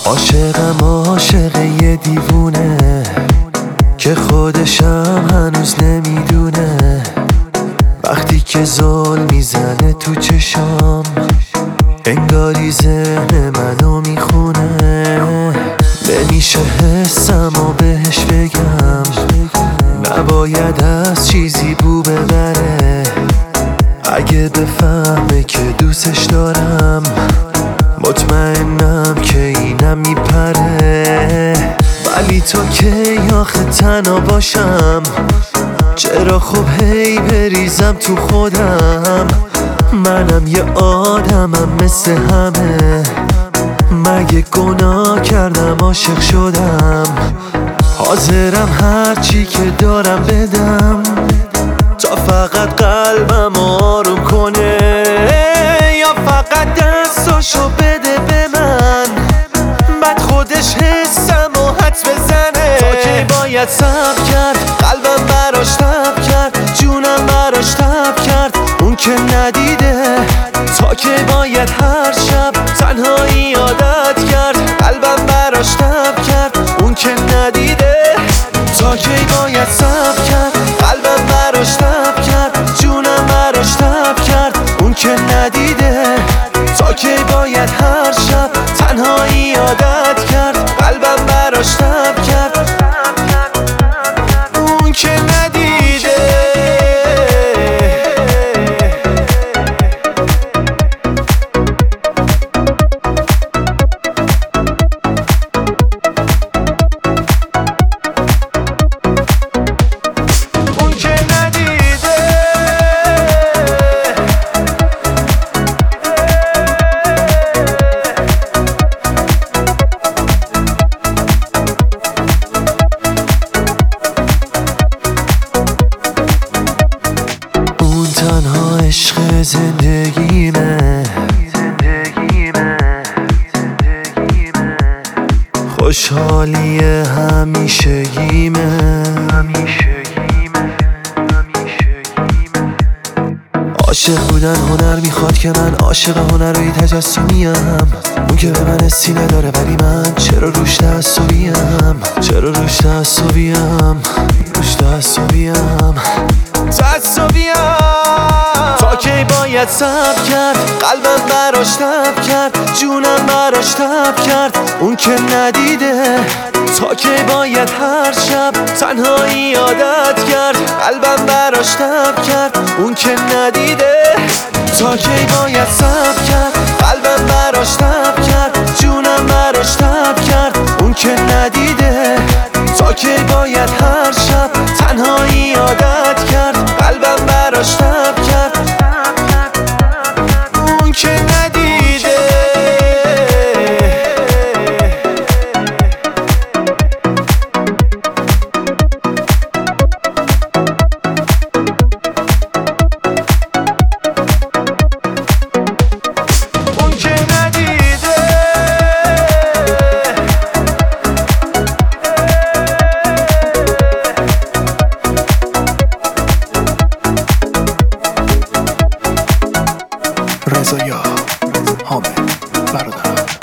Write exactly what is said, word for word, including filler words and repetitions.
عاشقم عاشق یه دیوونه که خودشم هنوز نمیدونه. وقتی که زل میزنه تو چشام انگاری ذهن منو میخونه. نمیشه حسمو بهش بگم، نباید از چیزی بو ببره. اگه بفهمه که دوستش دارم مطمئنم که اینم میپره. ولی تو که آخه تنها باشم، چرا خب هی بریزم تو خودم. منم یه آدمم مثل همه، مگه گناه کردم عاشق شدم؟ حاضرم هرچی که دارم بدم تا فقط قلبم آروم کنه، یا فقط دستاشو بده به من بعد خودش حسم و حدس بزنه. تا که باید صبر کرد، قلبم براش تب کرد، جونم براش تب کرد، اون که ندیده. تا که باید هر شب تنهایی عادت کرد، قلبم براش تب کرد، اون که ندیده. تا که باید صبر کرد، قلبم براش تب کرد، جونم براش تب کرد، اون که ندیده. تا که باید هر شب تنهایی عادت کرد، قلبم براش تب کرد، اون که ندیده. تنها عشق زندگیمه، خوشحالی همیشگیمه. عاشق بودن هنر میخواد که من عاشق هنرهای تجسمیم. اون که به من حسی نداره ولی من چرا روش تعصبیم، چرا روش تعصبیم، روش تعصبیم، تعصبیم. تا که باید صبر کرد، قلبم براش تب کرد، جونم براش تب کرد، اون که ندیده. تا که باید هر شب تنهایی عادت کرد، قلبم براش تب کرد، اون که ندیده. تا که باید صبر کرد، قلبم براش تب کرد، جونم براش تب کرد، اون که ندیده. تا که باید هر شب تنهایی عادت کرد، قلبم براش تب کرد، اون که ندیده. اون که ندیده. رضا یا حامد برادرم.